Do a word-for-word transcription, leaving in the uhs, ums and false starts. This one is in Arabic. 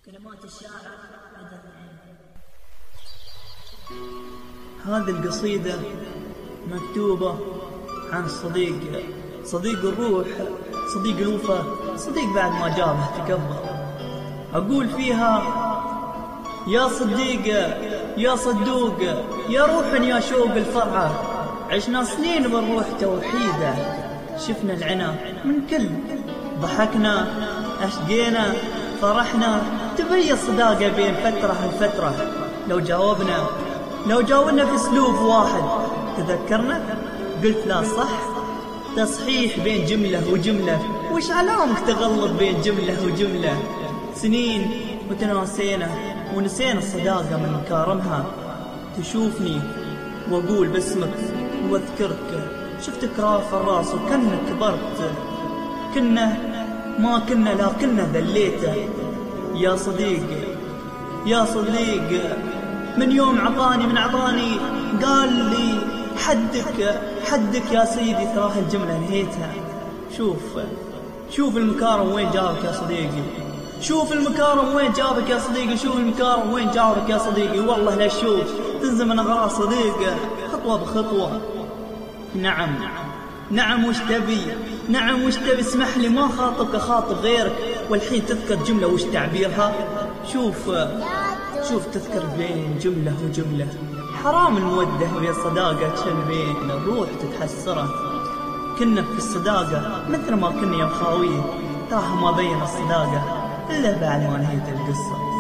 كلمات الشاعر بدر العين. هذه القصيدة مكتوبة عن صديق صديق الروح، صديق الوفا، صديق بعد ما جابه تكبر. أقول فيها: يا صديق يا صدوق يا روح يا شوق الفرعة، عشنا سنين بالروح توحيدة، شفنا العنا من كل، ضحكنا أشقينا فرحنا، تبي الصداقة بين فترة وفترة. لو جاوبنا لو جاوبنا في اسلوب واحد تذكرنا، قلت لا صح، تصحيح بين جملة وجملة، وش علامك تغلط بين جملة وجملة. سنين وتناسينا ونسينا الصداقة من مكارمها، تشوفني واقول باسمك واذكرك، شفتك رافع الراس وكنك كبرت، كنا ما كنا لكننا ذليته. يا صديق يا صديق من يوم عطاني من عطاني قال لي حدك حدك يا سيدي، تراه الجملة نهيتها. شوف شوف المكارم وين جابك يا صديقي، شوف المكارم وين جابك يا صديقي، شوف المكارم وين جابك يا صديقي. والله لا شوف تنزل من أغراض صديق خطوة بخطوة. نعم نعم وش تبي، نعم وش تبي، اسمح لي ما خاطبك خاطب غيرك، والحين تذكر جملة وش تعبيرها. شوف شوف تذكر بين جملة وجملة، حرام المودة ويا الصداقة تشل بين الروح تتحسره. كنا في الصداقة مثل ما كنا يا مخاويه، تراه ما بين الصداقة إلا بعد ما نهيت القصة.